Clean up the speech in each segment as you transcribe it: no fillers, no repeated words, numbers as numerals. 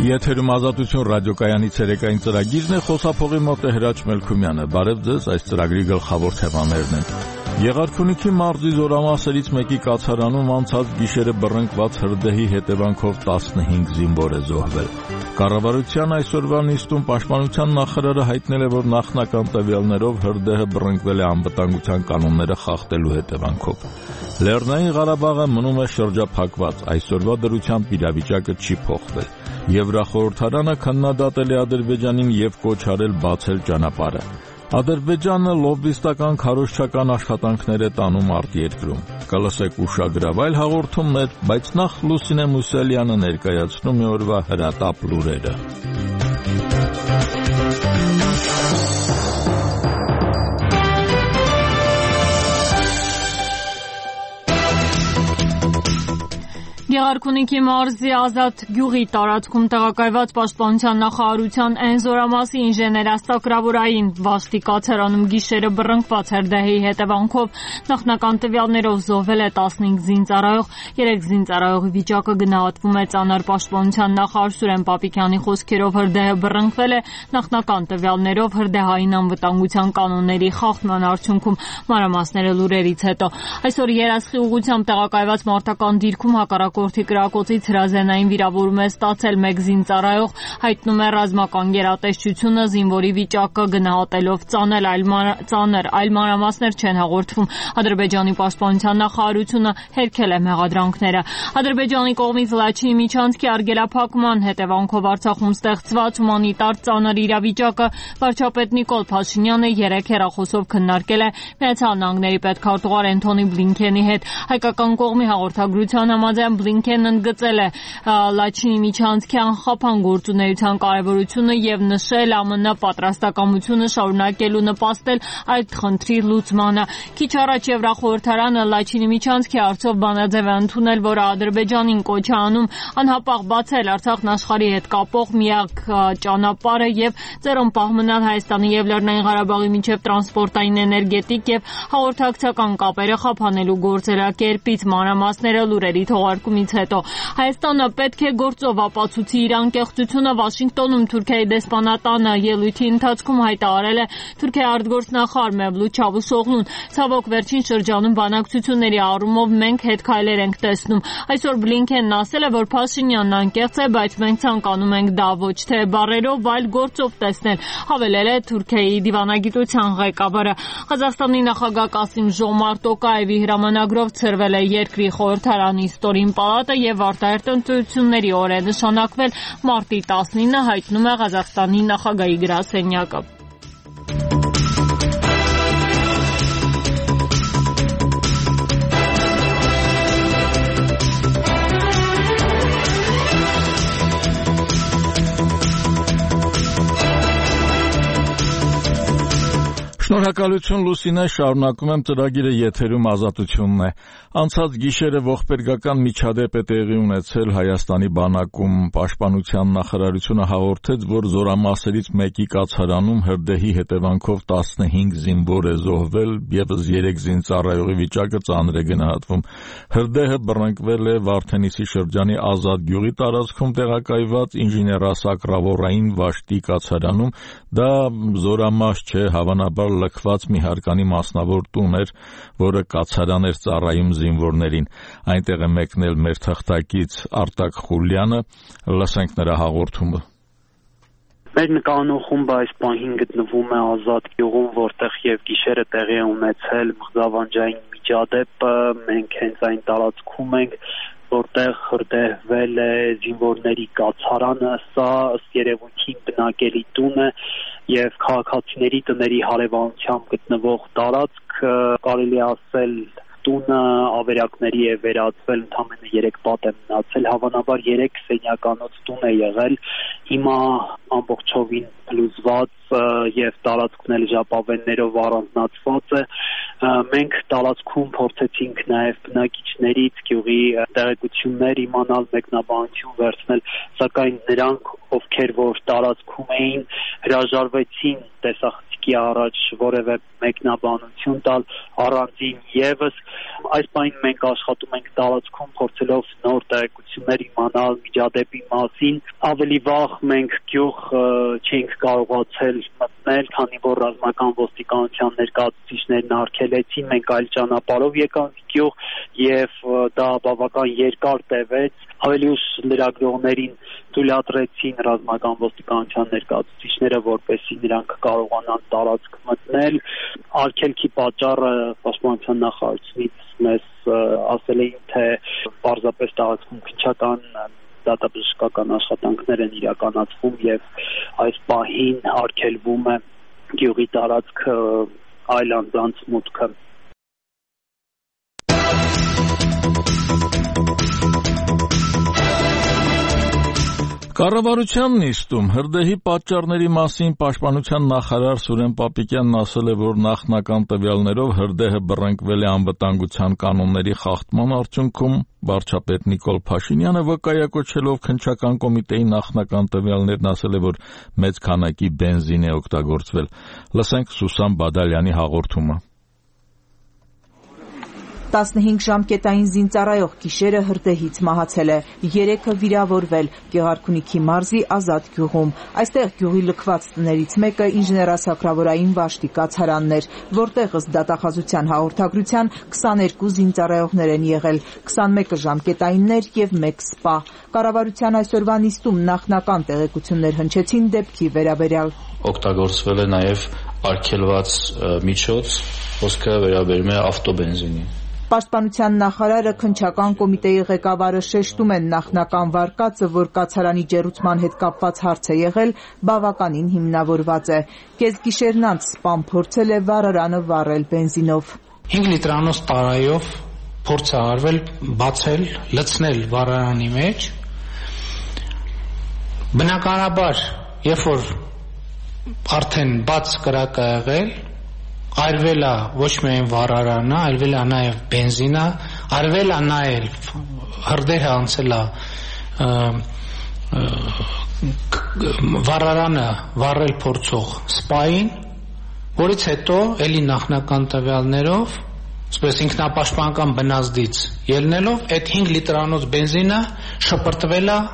Եթերում Ազատություն ռադիոկայանի ցերեկային ծրագիրն է, խոսափողի մոտ է Հրաչ Մելքումյանը։ Բարև ձեզ, այս ծրագրի գլխավոր թեմաներն են։ Եղարքունիքի մարզի զորամասերից մեկի կացարանում անցած գիշերը բռնկված հրդեհի հետևանքով 15 զինվոր է զոհվել։ Կառավարության այսօրվա նիստում պաշտպանության նախարարը հայտնել է, որ նախնական տվյալներով հրդեհը բռնկվել է անվտանգության կանոնները խախտելու հետևանքով։ Լեռնային Ղարաբաղը մնում է շրջափակված, այսօրվա դրությամբ իրավիճակը չի փոխվել։ Եվրախորհրդարանը քննադատել է Ադրբեջանին եւ կոչ արել բացել ճանապարհը։ Ադրբեջանը լոբբիստական քարոզչական աշխատանքներ է տանում արտերկրում։ Կլսեք ուշագրավ այլ հաղորդումներ, բայց նախ Լուսինե Մուսալյանը ներկայացնում է օրվա հրատապ լուրերը։ Եղարքունիքի մարզի Ազատ գյուղի տարածքում տեղակայված պաշտպանության նախարարության N զորամասի ինժեներաստակրավորային վաշտի կացարանում գիշերը բռնկված հրդեհի հետևանքով նախնական տվյալներով զոհվել է 15 զինծառայող, 3 զինծառայողի վիճակը գնահատվում է ծանր։ Պաշտպանության նախարար Սուրեն Պապիկյանի խոսքերով հրդեհը բռնկվել է նախնական տվյալներով հրդեհային անվտանգության կանոնների խախտման արդյունքում։ Մանրամասները լուրերից հետո։ Այսօր երասխի ուղղությամբ տեղակայված մարտական դիրքում հակառակորդի կրակոցից հրազենային վիրավորում է ստացել մեկ զինծառայող, հայտնում է ռազմական գերատեսչությունը, զինվորի վիճակը գնահատելով ծանր, այլ մանրամասներ չեն հաղորդվում։ Ադրբեջանի պաշտպանության նախարարությունը հերքել է մեղադրանքները։ Ադրբեջանի կողմից Լաչինի միջանցքի արգելափակման հետևանքով Արցախում ստեղծված հումանիտար ծանր իրավիճակը վարչապետ Նիկոլ Փաշինյանը 3 հեռախոսով քննարկել է Միացյալ Նահանգների պետքարտուղար Էնթոնի Բլինքենի հետ։ Հայկական կողմի հաղորդագրության համաձայն Բլինքենն ընդգծել է Լաչինի միջանցքի անխափան գործունեության կարևորությունը եւ նշել ԱՄՆ պատրաստակամությունը շարունակելու նպաստել այդ խնդրի լուծմանը։ Քիչ առաջ Եվրախորհրդարանը Լաչինի միջանցքի հարցով բանաձև է ընդունել, որը Ադրբեջանին կոչ է անում անհապաղ բացել Արցախն աշխարհի հետ կապող միակ ճանապարհը եւ ծերուն մնալ Հայաստանի եւ Լեռնային Ղարաբաղի միջև տրանսպորտային, էներգետիկ եւ հաղորդակցական կապերը խափանելու գործելակերպից։ Մանրամասները լուրերի թողարկումից հետո Հայաստանը պետք է գործով ապացուցի իր անկեղծությունը։ Վաշինգտոնում Թուրքիայի դեսպանատանը ելույթի ընթացքում հայտարարել է Թուրքիայի արտգործնախարար Մևլութ Չավուշօղլուն։ Ցավոք վերջին շրջանում բանակցությունների առումով մենք հետքայլեր ենք տեսնում։ Այսօր Բլինքենն ասել է, որ Փաշինյանն անկեղծ է, բայց մենք ցանկանում ենք դա ոչ թե բառերով, այլ գործով տեսնել, հավելել է Թուրքիայի դիվանագիտության ղեկավարը։ Ղազախստանի նախագահ Կասիմ-Ժոմարտ Տոկաևի հրամանագրով ցրվել է երկրի խորհրդարանի ստորին պալատը եւ արտահերտ ընտրությունների օր է նշանակվել մարտի 19-ը, հայտնում է Ղազախստանի նախագահի գրասենյակը։ Շնորհակալություն Լուսինե, շարունակում եմ ծրագիրը, եթերում Ազատությունն է։ Անցած գիշերը ողբերգական միջադեպ է տեղի ունեցել Հայաստանի բանակում։ Պաշտպանության նախարարությունը հաղորդեց, որ զորամասերից մեկի կացարանում հրդեհի հետևանքով 15 զինվոր է զոհվել, եւս 3 զինծառայողի վիճակը ծանր է գնահատվում։ Հրդեհը բռնկվել է Վարդենիսի շրջանի Ազատ գյուղի տարածքում տեղակայված ինժեներասակրավորային վաշտի կացարանում։ Դա զորամաս չէ, հավանաբար լքված մի հարկանի մասնավոր տուն էր, որը կացարան էր ծառայում զինվորներին։ Այնտեղ է մեկնել մեր թղթակից Արտակ Խուլյանը, լսենք նրա հաղորդումը։ Մեր նկարահանող խումբը այս պահին գտնվում է Ազատ գյուղում, որտեղ եւ գիշերը տեղի է ունեցել մղձավանջային միջադեպը։ Մենք հենց այն տարածքում ենք, որտեղ հրդեհվել է զինվորների կացարանը։ Սա ըստ երևույթին բնակելի տուն է եւ քաղաքացիների տների հարևանությամբ գտնվող տարածք, կարելի է ասել տունը ավերակների է վերածվել, ընդամենը 3 պատ է մնացել, հավանաբար 3 սենյականոց տուն է եղել հիմա ամբողջովին փլուզված եւ տարածքն էլ ժապավեններով առանձնացված է մենք տարածքում փորձեցինք նաեւ բնակիչներից գյուղի տեղեկություններ իմանալ մեկնաբանություն վերցնել սակայն նրանք ովքեր որ տարածքում էին հրաժարվեցին տեսախցիկի առաջ որևէ մեկնաբանություն տալ առանձին եւս այս պահին մենք աշխատում ենք տարածքում փորձելով նոր տեղեկություններ իմանալ միջադեպի մասին ավելի վաղ մենք գյուղ չենք կարողացել մտնել քանի որ ռազմական ոստիկանության ներկայացուցիչներն արգելեցին մենք այլ ճանապարհով եկանք գյուղ եւ դա բավական երկար տևեց ավելի ուշ լրագրողներին թույլատրեցին ռազմական ոստիկանության ներկայացուցիչները որպեսզի նրանք կարողանան տարածք մտնել արգելքի պատճառը պաշտպանության նախարարությունից մեզ ասել էին թե պարզապես տարածքում քննչական դատաբժշկական աշխատանքներ են իրականացվում եւ այս պահին արգելվում է գյուղի տարածքը այլ անձանց մուտքը Կառավարության նիստում հրդեհի պատճառների մասին պաշտպանության նախարար Սուրեն Պապիկյանն ասել է, որ նախնական տվյալներով հրդեհը բռնկվել է անվտանգության կանոնների խախտման արդյունքում, վարչապետ Նիկոլ Փաշինյանը վկայակոչելով քննչական կոմիտեի նախնական տվյալներն ասել է, որ մեծ քանակի բենզին է օգտագործվել։ Լսենք Սուսան Բադալյանի հաղորդումը։ 15 ժամկետային զինծառայող գիշերը հրդեհից մահացել է, 3-ը վիրավորվել Գեղարքունիքի մարզի Ազատ գյուղում։ Այստեղ գյուղի լքված տներից մեկը ինժեներասակրավորային վաշտի կացարանն էր, որտեղ ըստ դատախազության հաղորդագրության 22 զինծառայողներ են եղել, 21-ը ժամկետայիններ եւ 1 սպա։ Կառավարության այսօրվա նիստում նախնական տեղեկություններ հնչեցին դեպքի վերաբերյալ։ Օգտագործվել է նաեւ արգելված միջոց, խոսքը վերաբերում է ավտոբենզինին։ Պաշտպանության նախարարը քննչական կոմիտեի ղեկավարը շեշտում են նախնական վարկածը, որ կացարանի ջեռուցման հետ կապված հարց է եղել, բավականին հիմնավորված է։ Կեսգիշերն անց սպան փորձել է վառարանը վառել բենզինով։ 5 լիտրանոց տարայով փորձ է արվել բացել, լցնել վառարանի մեջ։ Բնականաբար, երբ որ արդեն բաց կրակ է եղել, արվել է ոչ միայն վառարանը, արվել է նաև բենզինը, արվել է նաև հրդեհը անցել է վառարանը վառել փորձող սպային, որից հետո էլի նախնական տվյալներով, այսպես ինքնապաշտպանական բնազդից ելնելով, այդ 5 լիտրանոց բենզինը շպրտվել է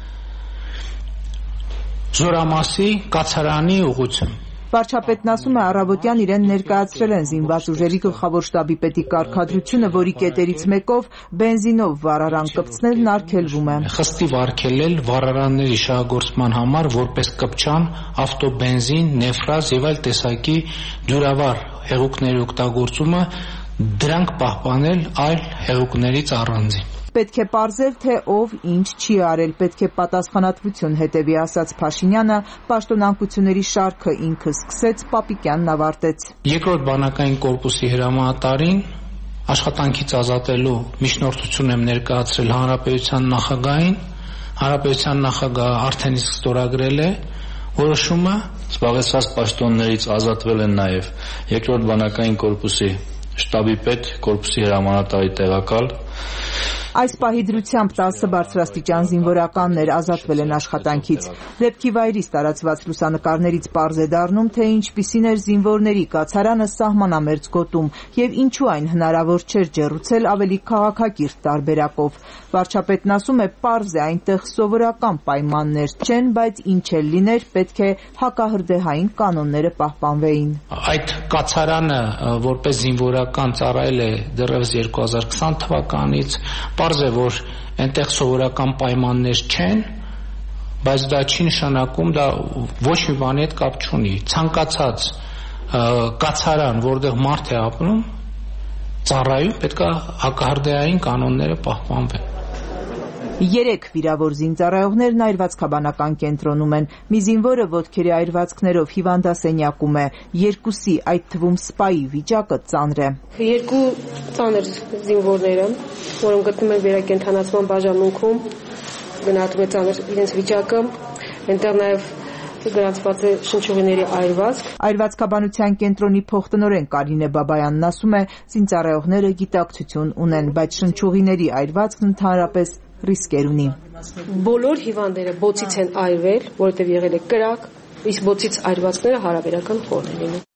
Զորամասի կացարանի ուղղությամբ։ Վարչապետն ասում է, առավոտյան իրեն ներկայացրել են զինված ուժերի գլխավոր շտաբի պետի կարգադրությունը, որի կետերից մեկով բենզինով վառարան կպցնելն արգելվում է։ Խստիվ արգելել վառարանների շահագործման համար որպես կպչան, ավտոբենզին, նեֆրազ եւ այլ տեսակի դյուրավառ հեղուկների օգտագործումը, դրանք պահպանել այլ հեղուկներից առանձին։ Պետք է պարզել, թե ով ինչ չի արել, պետք է պատասխանատվություն հետևի, ասաց Փաշինյանը, պաշտոնանկությունների շարքը ինքը սկսեց, Պապիկյանն ավարտեց։ Երկրորդ բանակային կորպուսի հրամանատարին աշխատանքից ազատելու միջնորդություն եմ ներկայացրել հանրապետության նախագահին, հանրապետության նախագահը արդեն իսկ ստորագրել է որոշումը, զբաղեցված պաշտոններից ազատվել են նաև երկրորդ բանակային կորպուսի շտաբի պետ, կորպուսի հրամանատարի տեղակալ Այս պահի դրությամբ 10 բարձրաստիճան զինվորականներ ազատվել են աշխատանքից։ Դեպքի վայրից տարածված լուսանկարներից պարզ է դառնում, թե ինչպիսին էր զինվորների կացարանը սահմանամերձ գոտում եւ ինչու այն հնարավոր չէր ջեռուցել ավելի քաղաքակիրթ տարբերակով։ Վարչապետն ասում է, պարզ է այնտեղ սովորական պայմաններ չեն, բայց ինչ էլ լիներ, պետք է հակահրդեհային կանոնները պահպանվեին։ Այդ կացարանը որպես զինվորական ծառայել է դեռևս 2020 թվականից Պարզ է, որ այնտեղ սովորական պայմաններ չեն, բայց դա չի նշանակում, դա ոչ մի բանի հետ կապ չունի։ Ցանկացած կացարան, որտեղ մարդ է ապրում, ծառայում, պետք է հակահրդեհային կանոնները պահպանվեն։ 3 վիրավոր զինծառայողներն այրվածքաբանական կենտրոնում են։ Մի զինվորը ոտքերի այրվածքներով հիվանդասենյակում է, 2-ի, այդ թվում սպայի վիճակը ծանր է։ 2 ծանր զինվորները, որոնք գտնվում են վերակենդանացման բաժանմունքում, գնահատում է ծանր իրենց վիճակը, Այնտեղ նաև գրանցված է շնչուղիների այրվածք։ Այրվածքաբանության կենտրոնի փոխտնօրեն Կարինե Բաբայանն ասում է, զինծառայողները գիտակցություն ունեն, բայց շնչուղիների այրվածքն ընդհանրապես ռիսկեր ունի։ Բոլոր հիվանդները բոցից են այրվել, որովհետև եղել է կրակ, իսկ բոցից այրվածքները հարաբերական խոր են լինում։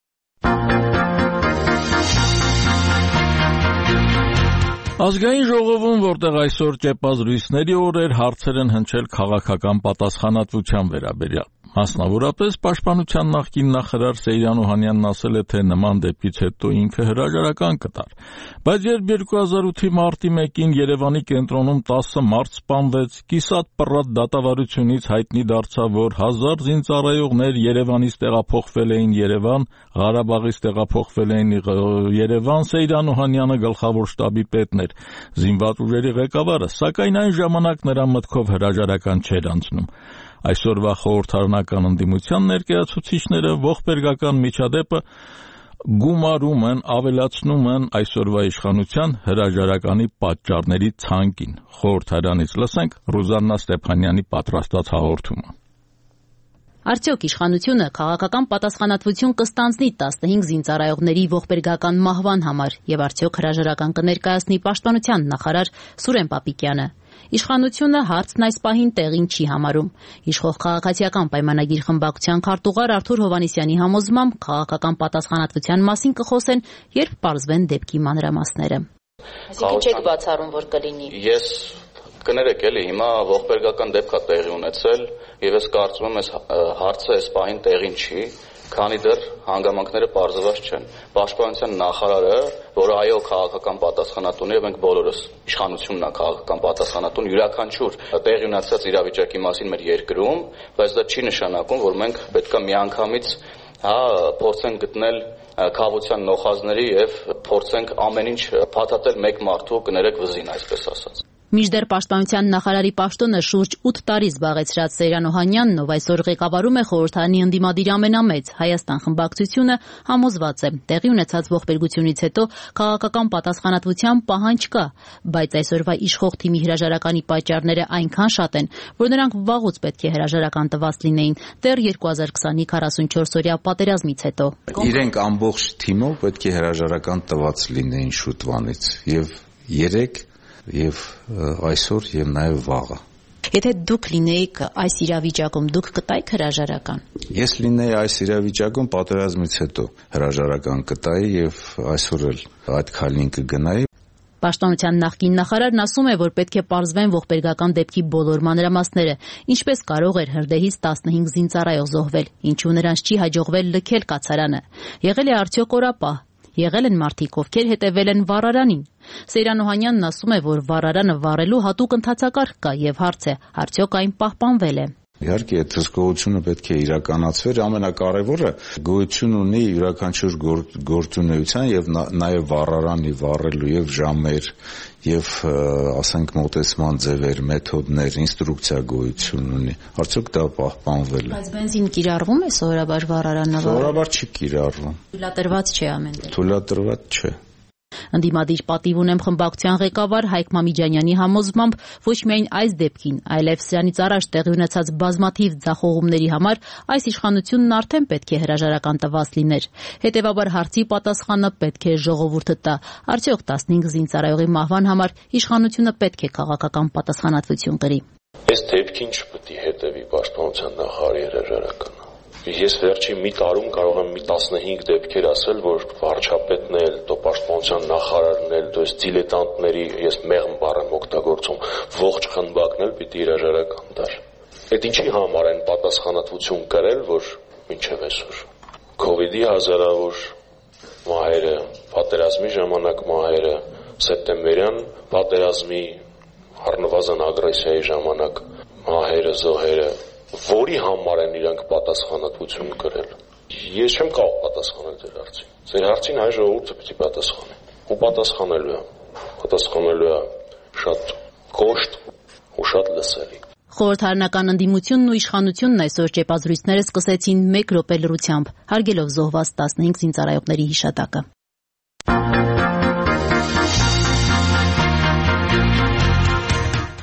Ազգային ժողովում, որտեղ այսօր ճեպազրույցների օր էր, հարցեր են հնչել քաղաքական պատասխանատվության վերաբերյալ։ Մասնավորապես պաշտպանության նախկին նախարար Սեյրան Օհանյանն ասել է, թե նման դեպքից հետո ինքը հրաժարական կտար։ Բայց երբ 2008-ի մարտի 1-ին Երևանի կենտրոնում 10 մարդ սպանվեց, կիսատ-պռատ դատավարությունից հայտնի դարձավ, որ 1000 զինծառայողներ Երևանից տեղափոխվել էին Երևան, Ղարաբաղից տեղափոխվել էին Երևան, Սեյրան Օհանյանը գլխավոր շտաբի պետն էր, զինված ուժերի ղեկավարը, սակայն այն ժամանակ նրա մտքով հրաժարական չէր անցնում։ Այսօրվա խորհրդարանական ընդդիմության ներկայացուցիչները ողբերգական միջադեպը գումարում են, ավելացնում են այսօրվա իշխանության հրաժարականի պատճառների ցանկին։ Խորհրդարանից լսենք Ռուզաննա Ստեփանյանի պատրաստած հաղորդումը։ Արդյոք իշխանությունը քաղաքական պատասխանատվություն կստանձնի 15 զինծառայողների ողբերգական մահվան համար եւ արդյոք հրաժարական կներկայացնի պաշտպանության նախարար Սուրեն Պապիկյանը։ Իշխանությունը հարցն այս պահին տեղին չի համարում։ Իշխող քաղաքացիական պայմանագիր խմբակցության քարտուղար Արթուր Հովհաննիսյանի համոզմամբ քաղաքական պատասխանատվության մասին կխոսեն, երբ պարզվեն դեպքի մանրամասները։ Այսինքն չեք բացառում, որ կլինի։ Ես կներեք էլի, հիմա ողբերգական դեպք է տեղի ունեցել եւ ես կարծում եմ այս հարցը այս պահին տեղին չի, քանի դեռ հանգամանքները պարզված չեն։ Պաշտպանության նախարարը, որը այո քաղաքական պատասխանատուն է, եւ մենք բոլորս իշխանությունն է քաղաքական պատասխանատուն յուրաքանչյուր տեղի ունեցած իրավիճակի մասին մեր երկրում, բայց դա չի նշանակում, որ մենք պետք է միանգամից փորձենք գտնել քավության նոխազների եւ փորձենք ամեն ինչ փաթաթել մեկ մարդու կներեք վզին, այսպես ասած։ Մինչդեռ պաշտպանության նախարարի պաշտոնը շուրջ 8 տարի զբաղեցրած Սեյրան Օհանյանն, ով այսօր ղեկավարում է խորհրդարանի ընդդիմադիր ամենամեծ Հայաստան խմբակցությունը, համոզված է, տեղի ունեցած ողբերգությունից հետո քաղաքական պատասխանատվության պահանջ կա, բայց այսօրվա իշխող թիմի հրաժարականի պատճառները այնքան շատ են, որ նրանք վաղուց պետք է հրաժարական տված լինեին դեռ 2020-ի 44-օրյա պատերազմից հետո։ Իրենք ամբողջ թիմով պետք է հրաժարական տված լինեին շուտվանից եւ 3 եւ այսօր եւ նաեւ վաղը։ Եթե դուք լինեիք այս իրավիճակում, դուք կտայիք հրաժարական։ Ես լինեի այս իրավիճակում, պատերազմից հետո հրաժարական կտայի եւ այսօր էլ այդ քայլին կգնայի։ Պաշտպանության նախկին նախարարն ասում է, որ պետք է պարզվեն ողբերգական դեպքի բոլոր մանրամասները, ինչպես կարող էր հրդեհից 15 զինծառայող զոհվել, ինչու նրանց չի հաջողվել լքել կացարանը։ Եղել է արդյոք օրապահ։ Եղել են մարդիկ, ովքեր հետևել են վառարանին։ Սեյրան Օհանյանն ասում է, որ վառարանը վառելու հատուկ ընթացակարգ կա եւ հարց է, արդյոք այն պահպանվել է։ Իհարկե, այդ հսկողությունը պետք է իրականացվեր, ամենակարևորը գոյություն ունի յուրաքանչյուր գործունեության եւ նաեւ վառարանի վառելու եւ ժամեր եւ ասենք մոտեցման ձևեր, մեթոդներ, ինստրուկցիա գոյություն ունի։ Արդյոք դա պահպանվել է։ Բայց բենզին կիրառվում է սովորաբար վառարանը։ Սովորաբար չի կիրառվում։ Թույլատրված չէ ամեն դեպքում։ Թույլատրված չէ։ Ընդդիմադիր պատիվ ունեմ խմբակցության ղեկավար Հայկ Մամիջանյանի համոզմամբ ոչ միայն այս դեպքին, այլև սրանից առաջ տեղի ունեցած բազմաթիվ ձախողումների համար այս իշխանությունն արդեն պետք է հրաժարական տված լիներ։ Հետևաբար հարցի պատասխանը պետք է ժողովուրդը տա։ Արդյոք 15 զինծառայողի մահվան համար իշխանությունը պետք է քաղաքական պատասխանատվություն կրի։ Այս դեպքին չպետք է հետևի պաշտպանության նախարարի հրաժարականը։ Ես վերջին մի տարում կարող եմ մի 15 դեպքեր ասել, որ վարչապետն էլ, դո պաշտպանության նախարարն էլ, դո այս դիլետանտների, ես մեղմ բառ եմ օգտագործում, ողջ խմբակն էլ պիտի հրաժարական տար։ Այդ ինչի համար են պատասխանատվություն կրել, որ մինչև այսօր COVID-ի հազարավոր մահերը, պատերազմի ժամանակ մահերը, սեպտեմբերյան պատերազմի առնվազն ագրեսիայի ժամանակ մահերը, զոհերը, որի համար են իրանք պատասխանատվություն կրել։ Ես չեմ կարող պատասխանել ձեր հարցին։ Ձեր հարցին հայ ժողովուրդը պիտի պատասխանի։ Ու պատասխանելու է շատ կոշտ ու շատ լսելի։ Խորհրդարանական ընդդիմությունն ու իշխանությունն այսօր ճեպազրույցները սկսեցին 1 րոպե լռությամբ, հարգելով զոհված 15 զինծառայողների հիշատակը։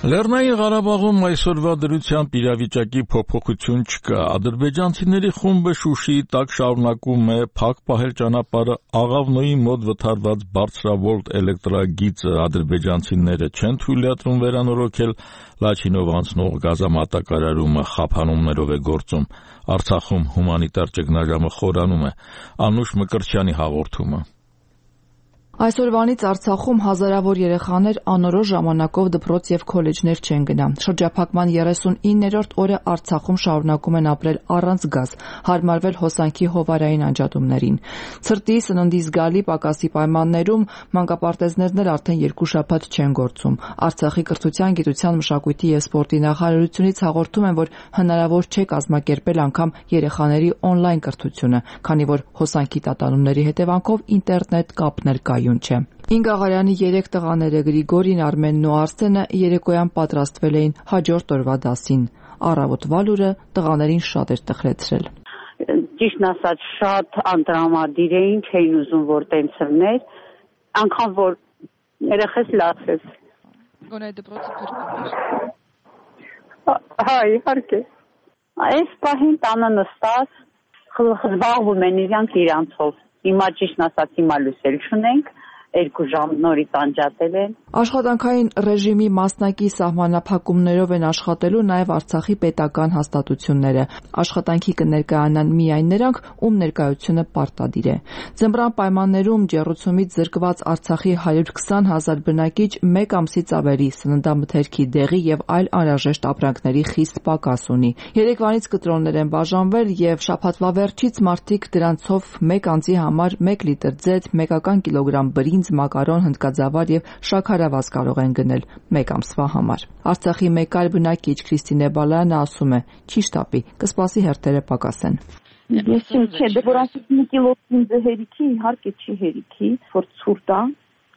Լեռնային Ղարաբաղում այսօրվա դրությամբ իրավիճակի փոփոխություն չկա։ Ադրբեջանցիների խումբը Շուշիի տակ շարունակում է փակ պահել ճանապարհը, Աղավնոյի մոտ վթարված բարձրավոլտ էլեկտրագիծը ադրբեջանցիները չեն թույլատրում վերանորոգել, Լաչինով անցնող գազամատակարարումը խափանումներով է գործում։ Արցախում հումանիտար ճգնաժամը խորանում է։ Անուշ Մկրտչյանի հաղորդումը։ Այսօրվանից Արցախում հազարավոր երեխաներ անորոշ ժամանակով դպրոց եւ քոլեջներ չեն գնա։ Շրջափակման 39-րդ օրը Արցախում շարունակում են ապրել առանց գազ, հարմարվել հոսանքի հովարային անջատումներին։ Ցրտի, սննդի զգալի պակասի պայմաններում մանկապարտեզներն էլ արդեն 2 շաբաթ չեն գործում։ Արցախի կրթության, գիտության, մշակույթի եւ սպորտի նախարարությունից հաղորդում են, որ հնարավոր չէ կազմակերպել անգամ երեխաների օնլայն կրթությունը, քանի որ հոսանքի տատանումների հետևանքով ինտերնետ կապն էլ կայուն չէ։ Ինգաղարյանի 3 տղաները Գրիգորին, Արմենն ու Արսենը երեկոյան պատրաստվել էին հաջորդ օրվա դասին։ Առավոտվա լուրը տղաներին շատ էր տխրեցրել։ Ճիշտն ասած շատ անտրամադիր էին, չէին ուզում որ տենց լիներ, անգամ որ երեխես լացեց։ Գոնե դպրոցը փրկվի։ Հա, իհարկե։ Այս պահին տանը նստած զբաղվում են իրանցով։ Հիմա ճիշտն ասած հիմա լույսել չունենք, 2 ժամ նորից անջատել են։ Աշխատանքային ռեժիմի մասնակի սահմանափակումներով են աշխատելու նաև Արցախի պետական հաստատությունները։ Աշխատանքի կներկայանան միայն նրանք, ում ներկայությունը պարտադիր է։ Ձմռան պայմաններում ջեռուցումից զրկված Արցախի 120,000 բնակիչ 1 ամսից ավելի սննդամթերքի, դեղի եւ այլ անհրաժեշտ ապրանքների խիստ պակաս ունի։ Երեկվանից կտրոններ են բաժանվել եւ շաբաթվա վերջից մարդիկ դրանցով 1 անձի համար 1 լիտր ձեթ, 1 կիլոգրամ բրինձ, մակարոն, հնդկաձավար եւ շաքարավազ կարող են գնել 1 ամսվա համար։ Արցախի մեկ այլ բնակիչ Քրիստինե Բալայանը ասում է՝ չի շտապի, կսպասի հերթերը պակասեն։ Ես չէ, դե որ ասում 1 կիլո բրինձը հերիքի, իհարկե չի հերիքի, որ ցուրտ է,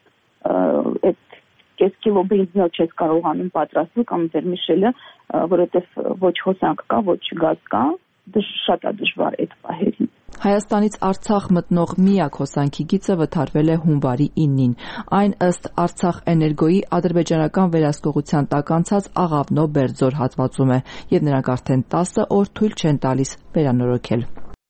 այդ կես կիլո բրինձն էլ չես կարողանում պատրաստել կամ վերմիշելը, որովհետեւ ոչ հոսանք կա, ոչ գազ կա, շատ է դժվար այդ պահերին։ Հայաստանից Արցախ մտնող միակ հոսանքի գիծը վթարվել է հունվարի 9-ին։ Այն ըստ Արցախ էներգոյի ադրբեջանական վերահսկողության տակ անցած Աղավնո Բերձոր հատվածում է, եւ նրանք արդեն 10 օր թույլ չեն տալիս վերանորոգել։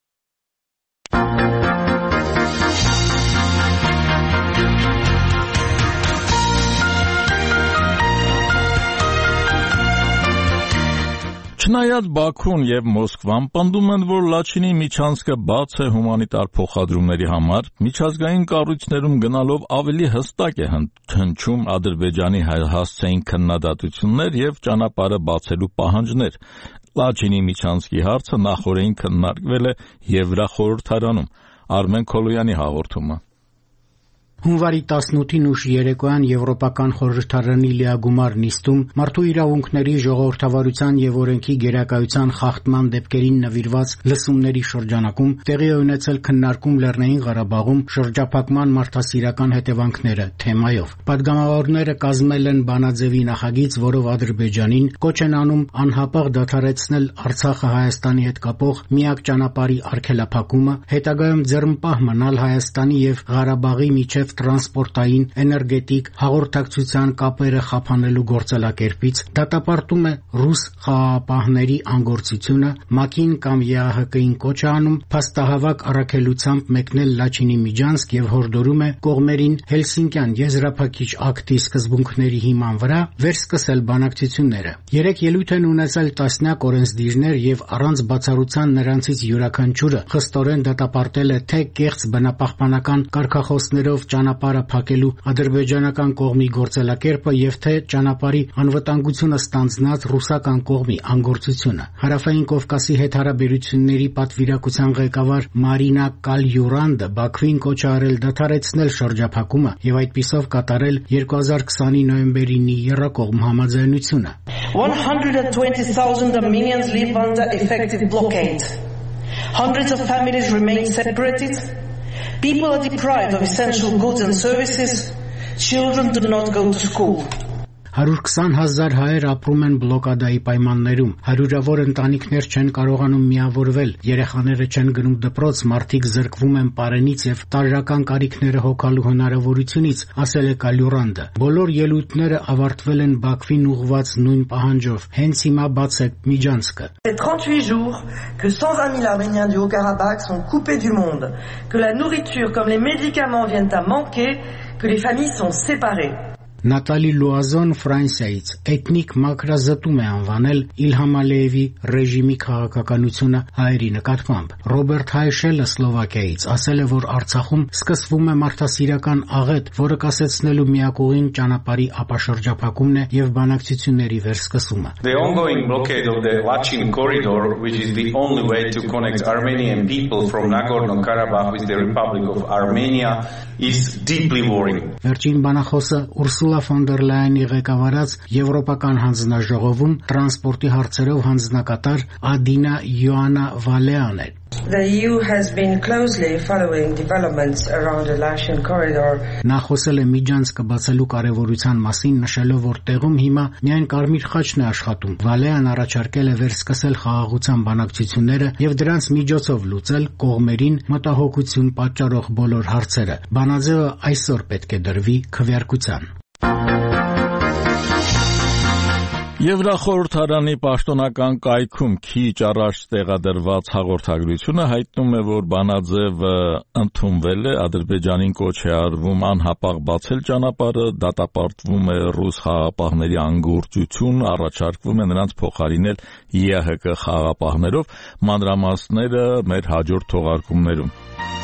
Չնայած Բաքուն եւ Մոսկվան պնդում են, որ Լաչինի միջանցքը բաց է հումանիտար փոխադրումների համար, միջազգային կառույցներում գնալով ավելի հստակ է հնչում Ադրբեջանի հասցեին քննադատություններ եւ ճանապարհը բացելու պահանջներ։ Լաչինի միջանցքի հարցը նախօրեին քննարկվել է Եվրախորհրդարանում։ Արմեն Քոլոյանի հաղորդումը։ Հունվարի 18-ին ուշ երեկոյան Եվրոպական խորհրդարանի լիագումար նիստում մարդու իրավունքների, ժողովրդավարության եւ օրենքի գերակայության խախտման դեպքերին նվիրված լսումների շրջանակում տեղի է ունեցել քննարկում Լեռնային Ղարաբաղում շրջափակման մարդասիրական հետևանքները թեմայով։ Պատգամավորները կազմել են բանաձևի նախագիծ, որով Ադրբեջանին կոչ են անում անհապաղ դադարեցնել Արցախը Հայաստանի հետ կապող միակ ճանապարհի արգելափակումը, հետագայում ձեռնպահ մնալ Հայաստանի եւ Ղարաբաղի միջև տրանսպորտային, էներգետիկ, հաղորդակցության կապերը խափանելու գործելակերպից, դատապարտում է ռուս խաղաղապահների անգործությունը, ՄԱԿ-ին կամ ԵԱՀԿ-ին կոչ է անում փաստահավաք առաքելությամբ մեկնել Լաչինի միջանցք եւ հորդորում է կողմերին Հելսինկյան եզրափակիչ ակտի սկզբունքների հիման վրա վերսկսել բանակցությունները։ Երեք ելույթ են ունեցել տասնյակ օրենսդիրներ եւ առանց բացառության նրանցից յուրաքանչյուրը խստորեն դատապարտել է թե կեղծ բնապահպանական կարգախոսներով ճանապարհը փակելու ադրբեջանական կողմի գործելակերպը եւ թե ճանապարհի անվտանգությունը ստանձնած ռուսական կողմի անգործությունը։ Հարավային Կովկասի հետ հարաբերությունների պատվիրակության ղեկավար Մարինա Կալյուրանդը Բաքվին կոչ է արել դադարեցնել շրջափակումը եւ այդպիսով կատարել 2020-ի նոյեմբերի 9-ի եռակողմ համաձայնությունը։ 120,000 Armenians live under effective blockade. Hundreds of families remain separated. People are deprived of essential goods and services. Children do not go to school. 120,000 հայեր ապրում են բլոկադայի պայմաններում, հարյուրավոր ընտանիքներ չեն կարողանում միավորվել, երեխաները չեն գնում դպրոց, մարդիկ զրկվում են պարենից եւ տարրական կարիքները հոգալու հնարավորությունից, ասել է Կալյուրանդը։ Բոլոր ելույթները ավարտվել են Բաքվին ուղղված նույն պահանջով։ Հենց հիմա բացեք միջանցքը։ 38 jours que 120 000 Arméniens du Haut-Karabakh sont coupés du monde, que la nourriture comme les médicaments viennent à manquer, que les familles sont séparées. Նատալի Լուազոն Ֆրանսիայից էթնիկ մաքրազտում է անվանել Իլհամ Ալիևի ռեժիմի քաղաքականությունը հայերի նկատմամբ։ Ռոբերտ Հայշելը Սլովակիայից ասել է, որ Արցախում սկսվում է մարդասիրական աղետ, որը կասեցնելու միակողին ճանապարհի ապաշրջափակումն է եւ բանակցությունների վերսկսումը։ The ongoing blockade of the Lachin corridor, which is the only way to connect Armenian people from Nagorno-Karabakh with the Republic of Armenia, is deeply worrying. Վերջին բանախոսը Ուրսուլա Ֆոն դեր Լայենի ղեկավարած Եվրոպական հանձնաժողովում տրանսպորտի հարցերով հանձնակատար Ադինա Յոանա Վալեան է։ The EU has been closely following developments around the Lachin corridor. Նա խոսել է միջանցքը բացելու կարևորության մասին, նշելով, որ տեղում հիմա միայն Կարմիր խաչն է աշխատում։ Վալեան առաջարկել է վերսկսել խաղաղության բանակցությունները եւ դրանց միջոցով լուծել կողմերին մտահոգություն պատճառող բոլոր հարցերը։ Բանաձևը այսօր պետք է դրվի քվեարկության։ Եվրախորհրդարանի պաշտոնական կայքում քիչ առաջ տեղադրված հաղորդագրությունը հայտնում է, որ բանաձևը ընդունվել է, Ադրբեջանին կոչ է արվում անհապաղ բացել ճանապարհը, դատապարտվում է ռուս խաղաղապահների անգործություն, առաջարկվում է նրանց փոխարինել ԵԱՀԿ խաղաղապահներով, մանրամասները մեր հաջորդ թողարկումներում։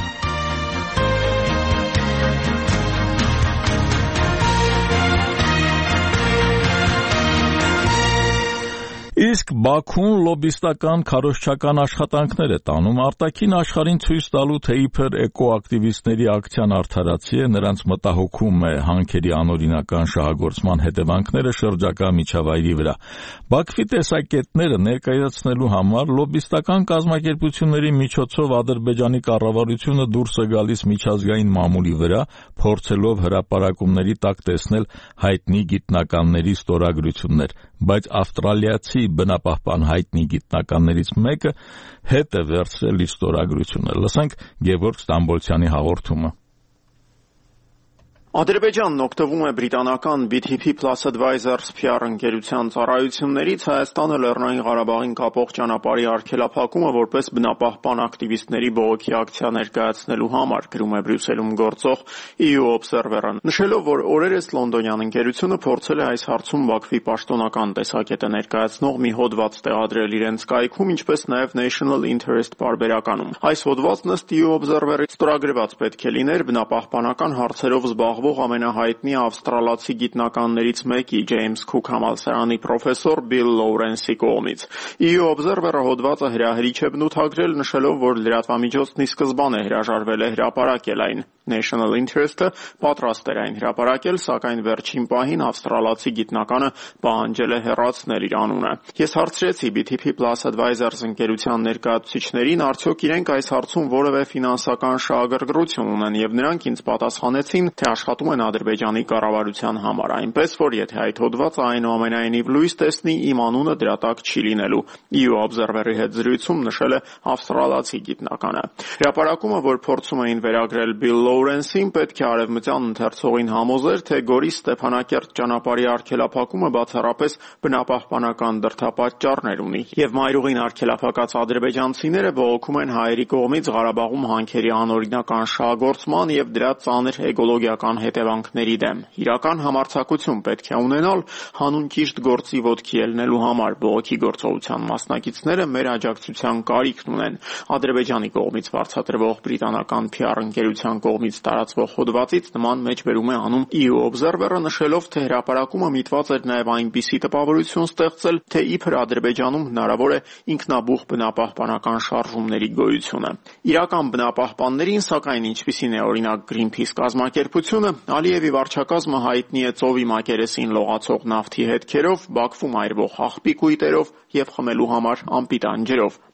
Իսկ Բաքուն լոբիստական քարոզչական աշխատանքներ է տանում արտաքին աշխարհին ցույց տալու, թե իբր էկոակտիվիստների ակցիան արդարացի է, նրանց մտահոգում է հանքերի անօրինական շահագործման հետևանքները շրջակա միջավայրի վրա։ Բաքվի տեսակետները ներկայացնելու համար լոբիստական կազմակերպությունների միջոցով Ադրբեջանի կառավարությունը դուրս է գալիս միջազգային մամուլի վրա, փորձելով հրապարակումների տակ տեսնել հայտնի գիտնականների ստորագրություններ, բայց ավստրալիացի բնապահպան հայտնի գիտնականներից մեկը հետ է վերցրել իր ստորագրությունը։ Լսենք Գևորգ Ստամբոլցյանի հաղորդումը։ Ադրբեջանն օգտվում է բրիտանական BTP Plus Advisors PR ընկերության ծառայություններից Հայաստանը Լեռնային Ղարաբաղին կապող ճանապարհի արգելափակումը որպես բնապահպան ակտիվիստների բողոքի ակցիա ներկայացնելու համար, գրում է Բրյուսելում գործող EU Observer-ը, նշելով, որ օրերս լոնդոնյան ընկերությունը փորձել է այս հարցում Բաքվի պաշտոնական տեսակետը ներկայացնող մի հոդված տեղադրել իրենց կայքում, ինչպես նաև National Interest պարբերականում։ Այս հոդվածն ըստ EU Observer-ի ստորագրված պետք է լիներ բնապահպանական հարցերով զբաղվող ամենահայտնի ավստրալացի գիտնականներից մեկի Ջեյմս Քուք համալսարանի պրոֆեսոր Բիլ Լոուրենսի կողմից։ EU Observer-ը հոդվածը հրահրիչ է բնութագրել, նշելով, որ լրատվամիջոցն ի սկզբանե հրաժարվել է հրապարակել այն։ National Interest-ը պատրաստ էր այն հրապարակել, սակայն վերջին պահին ավստրալացի գիտնականը պահանջել է հեռացնել իր անունը։ Ես հարցրեցի BTP Plus Advisors ընկերության ներկայացուցիչներին, արդյոք իրենք այս հարցում որևէ ֆինանսական շահագրգռություն ունեն, եւ նրանք ինձ պատասխանեցին, թե աշխատում են Ադրբեջանի կառավարության համար, այնպես որ եթե այդ հոդվածը այնուամենայնիվ լույս տեսնի, իմ անունը դրա տակ չի լինելու։ EU Observer-ի հետ զրույցում նշել է ավստրալացի գիտնականը։ Հրապարակումը, որ փորձում էին վերագրել Bill Լոուրենսին, պետք է արևմտյան ընթերցողին համոզեր, թե Գորիս Ստեփանակերտ ճանապարհի արգելափակումը բացառապես բնապահպանական դրդապատճառներ ունի, եւ մայրուղին արգելափակած ադրբեջանցիները բողոքում են հայերի կողմից Ղարաբաղում հանքերի անօրինական շահագործման եւ դրա ծանր էկոլոգիական հետևանքների դեմ։ Իրական համարձակություն պետք է ունենալ հանուն ճիշտ գործի ոտքի ելնելու համար։ Բողոքի գործողության մասնակիցները մեր աջակցության կարիքն ունեն։ Ադրբեջանի կողմից վարձատրվող բրիտանական PR ընկերության կողմից տարածվող հոդվածից նման մեջբերում է անում EU Observer-ը, նշելով, թե հրապարակումը միտված էր նաև այնպիսի տպավորություն ստեղծել, թե իբր Ադրբեջանում հնարավոր է ինքնաբուխ բնապահպանական շարժումների գոյությունը։ Իրական բնապահպաններին, սակայն, ինչպիսին է օրինակ Greenpeace կազմակերպությունը, Ալիևի վարչակազմը հայտնի է ծովի մակերեսին լողացող նավթի հետքերով, Բաքվում այրվող աղբի կույտերով եւ խմելու համար անպիտան ջրով։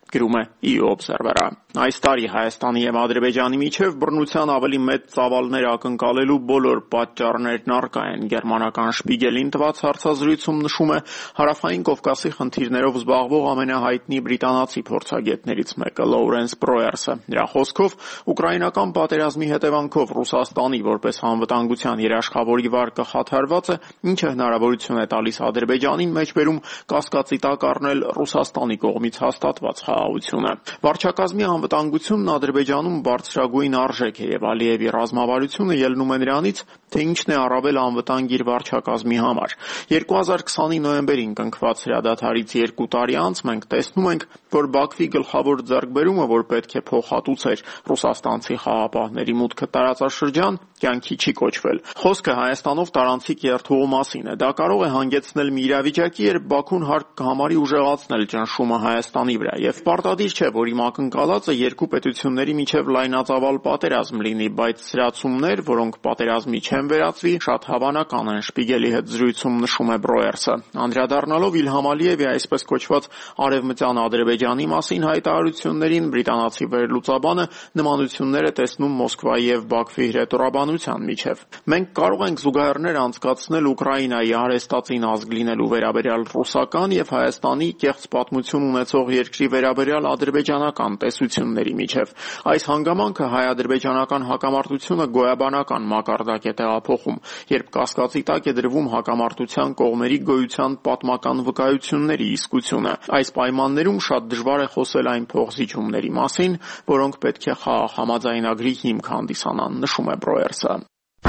գրում է EU-Observer-ը։ Այս տարի Հայաստանի եւ Ադրբեջանի միջև բռնության ավելի մեծ ծավալներ ակնկալելու բոլոր պատճառներն առկա են։ Գերմանական Շպիգելին տված հարցազրույցում նշում է Հարավային Կովկասի խնդիրներով զբաղվող ամենահայտնի բրիտանացի փորձագետներից մեկը Լոուրենս Բրոերսը։ Նրա խոսքով ուկրաինական պատերազմի հետևանքով Ռուսաստանի որպես անվտանգության երաշխավորի վարկը խաթարված է, ինչը հնարավորություն է տալիս Ադրբեջանին մեջբերում կասկածի տակ առնել Ռուսաստանի կողմից հաստատված խաղաղությունը։ Վարչակազմի անվտանգությունն Ադրբեջանում բարձրագույն արժեք է եւ Ալիևի ռազմավարությունը ելնում է նրանից, թե ինչն է առավել անվտանգ իր վարչակազմի համար։ 2020-ի նոյեմբերին կնքված հրադադարից 2 տարի անց մենք տեսնում ենք, որ Բաքվի գլխավոր ձեռքբերումը, որ պետք է փոխհատուցեր ռուսաստանցի խաղապահների մուտքը տարածաշրջան, կյանքի չի կոչվել։ Խոսքը Հայաստանով տարանցիկ երթուղու մասին է։ Դա կարող է հանգեցնել մի իրավիճակի, երբ Բաքուն հարկ կհամարի ուժեղացնել ճնշումը Հայաստանի վրա, եւ պարտադիր չէ, որ իմ ակնկալածը երկու պետությունների միջև լայնածավալ պատերազմ լինի, բայց սրացումներ, որոնք պատերազմի չեն վերածվի, շատ հավանական են, Շպիգելի հետ զրույցում նշում է Բրոերսը։ Անդրադառնալով Իլհամ Ալիևի այսպես կոչված արևմտյան Ադրբեջանի մասին հայտարարություններին, բրիտանացի վերլուծաբանը նմանություններ է տեսնում Մոսկվայի եւ Բաքվի հրետորաբանության միջև։ Մենք կարող ենք զուգահեռներ անցկացնել Ուկրաինայի արհեստածին ազգ լինելու վերաբերյալ ռուսական եւ Հայաստանի կեղծ պատմություն ունեցող երկրի վերաբերյալ ադրբեջանական տեսությունների միջև։ Այս հանգամանքը հայ-ադրբեջանական հակամարտությունը գոյաբանական մակարդակ է տեղափոխում, երբ կասկածի տակ է դրվում հակամարտության կողմերի գոյության պատմական վկայությունների իսկությունը։ Այս պայմաններում շատ դժվար է խոսել այն փոխզիջումների մասին, որոնք պետք է խաղաղ համաձայնագրի հիմք հանդիսանան, նշում է Բրոերսը։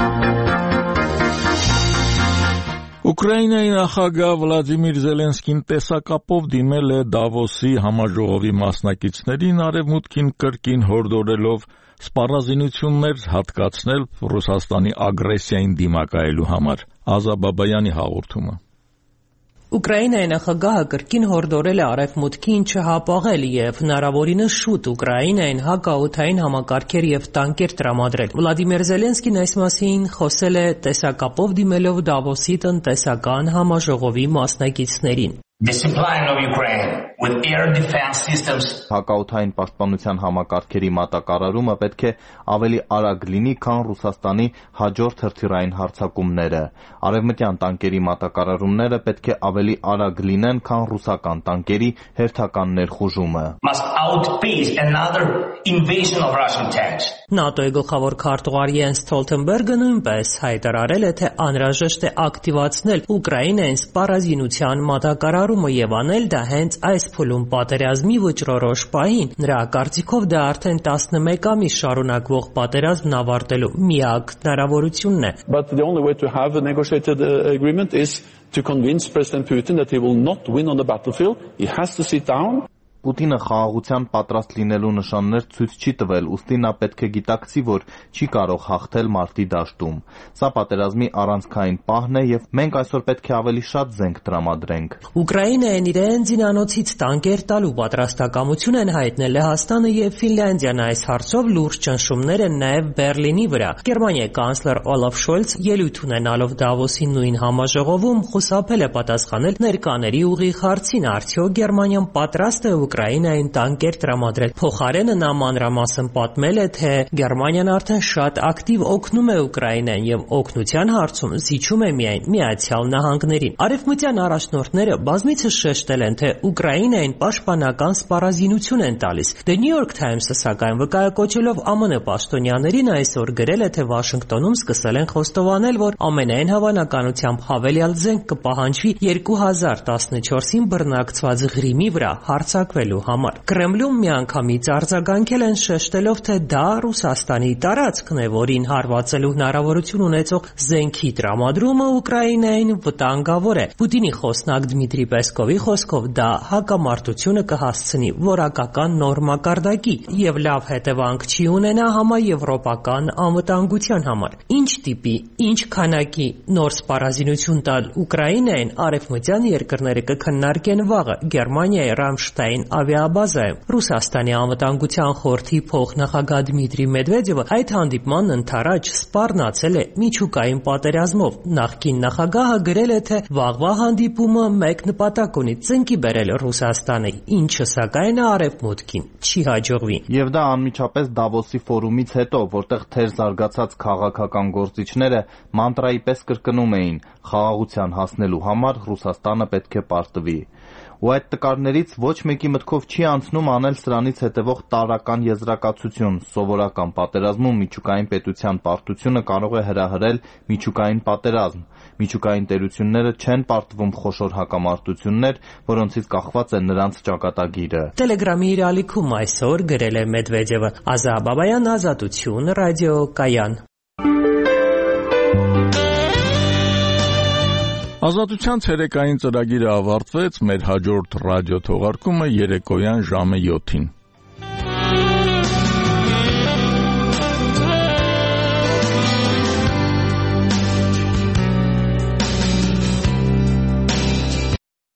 Ուկրաինայի նախագահ Վլադիմիր Զելենսկին տեսակապով դիմել է Դավոսի համաժողովի մասնակիցներին արևմուտքին կրկին հորդորելով սպառազինություններ հատկացնել Ռուսաստանի ագրեսիային դիմակայելու համար։ Ազա Բաբայանի հաղորդումը։ Ուկրաինայի նախագահը կրկին հորդորել է արևմուտքին չհապաղել եւ հնարավորինս շուտ Ուկրաինային հակաօդային համակարգեր եւ տանկեր տրամադրել։ Վլադիմիր Զելենսկին այս մասին խոսել է տեսակապով դիմելով Դավոսի տնտեսական համաժողովի մասնակիցներին։ Հակաօդային պաշտպանության համակարգերի մատակարարումը պետք է ավելի արագ լինի, քան Ռուսաստանի հաջորդ հրթիռային հարձակումները։ Արևմտյան տանկերի մատակարարումները պետք է ավելի արագ լինեն, քան ռուսական տանկերի հերթական ներխուժումը։ ՆԱՏՕ-ի գլխավոր քարտուղար Յենս Ստոլթենբերգը նույնպես հայտարարել է, թե անհրաժեշտ է ակտիվացնել Ուկրաինային սպառազինության մատակարարումը եւ անել դա հենց այս փուլում պատերազմի վճռորոշ պահին։ Նրա կարծիքով դա արդեն 11 ամիս շարունակվող պատերազմն ավարտելու միակ հնարավորությունն է։ But the only way to have a negotiated agreement is to convince President Putin that he will not win on the battlefield. He has to sit down. Պուտինը խաղաղության պատրաստ լինելու նշաններ ցույց չի տվել, ուստի նա պետք է գիտակցի, որ չի կարող հաղթել մարտի դաշտում։ Սա պատերազմի առանցքային պահն է եւ մենք այսօր պետք է ավելի շատ զենք տրամադրենք։ Ուկրաինային իրեն զինանոցից տանկեր տալու պատրաստակամություն են հայտնել Լեհաստանը եւ Ֆինլանդիան։ Այս հարցով լուրջ ճնշումներ են նաեւ Բերլինի վրա։ Գերմանիայի կանցլեր Օլաֆ Շոլց ելույթ ունենալով Դավոսի նույն համաժողովում խուսափել է պատասխանել ներկաների ուղիղ հարցին, արդյոք Գերմանիան պատրաստ է Ուկրաինային տանկեր տրամադրել։ Փոխարենը նա մանրամասն պատմել է, թե Գերմանիան արդեն շատ ակտիվ օգնում է Ուկրաինային եւ օգնության հարցում զիջում է միայն Միացյալ Նահանգներին։ Արևմտյան առաջնորդները բազմիցս շեշտել են, թե Ուկրաինային պաշտպանական սպառազինություն են տալիս։ The New York Times-ը սակայն վկայակոչելով ԱՄՆ պաշտոնյաներին այսօր գրել է, թե Վաշինգտոնում սկսել են խոստովանել, որ ամենայն հավանականությամբ հավելյալ զենք կպահանջվի 2014-ին բռնակցված Ղրիմի վրա հարձակվելու համար։ Կրեմլում միանգամից արձագանքել են շեշտելով, թե դա Ռուսաստանի տարածքն է, որին հարվածելու հնարավորություն ունեցող զենքի տրամադրումը Ուկրաինային վտանգավոր է։ Պուտինի խոսնակ Դմիտրի Պեսկովի խոսքով դա հակամարտությունը կհասցնի որակական նոր մակարդակի եւ լավ հետևանք չի ունենա համաեվրոպական անվտանգության համար։ Ինչ տիպի, ինչ քանակի նոր սպառազինություն տալ Ուկրաինային արևմտյան երկրները կքննարկեն վաղը Գերմանիայի Ռամշտայն ավիաբազայում։ Ռուսաստանի անվտանգության խորհրդի փոխնախագահ Դմիտրի Մեդվեդևը այդ հանդիպման ընթരാճ սպառնացել է միջուկային պատերազմով։ Նախկին նախագահը գրել է, թե վաղվա հանդիպումը մեկ նպատակ ունի՝ ծնկի բերել Ռուսաստանը, ինչը սակայն Արևմուտքին չի հաջողվի։ Եվ դա անմիջապես Դավոսի ֆորումից հետո, որտեղ թեր զարգացած քաղաքական գործիչները մանտրայի պես կրկնում էին՝ խաղաղության հասնելու համար Ռուսաստանը պետք է պարտվի։ Ու այդ տկարներից ոչ մեկի մտքով չի անցնում անել սրանից հետևող տարրական եզրակացություն՝ սովորական պատերազմում միջուկային պետության պարտությունը կարող է հրահրել միջուկային պատերազմ։ Միջուկային տերությունները չեն պարտվում խոշոր հակամարտություններ, որոնցից կախված է նրանց ճակատագիրը։ Տելեգրամի իր ալիքում այսօր գրել է Մեդվեդևը։ Ազա Բաբայան, Ազատություն, Ռադիո Կայան։ Ազատության ցերեկային ծրագիրը ավարտվեց, մեր հաջորդ ռադիո թողարկումը երեկոյան ժամը 7-ին։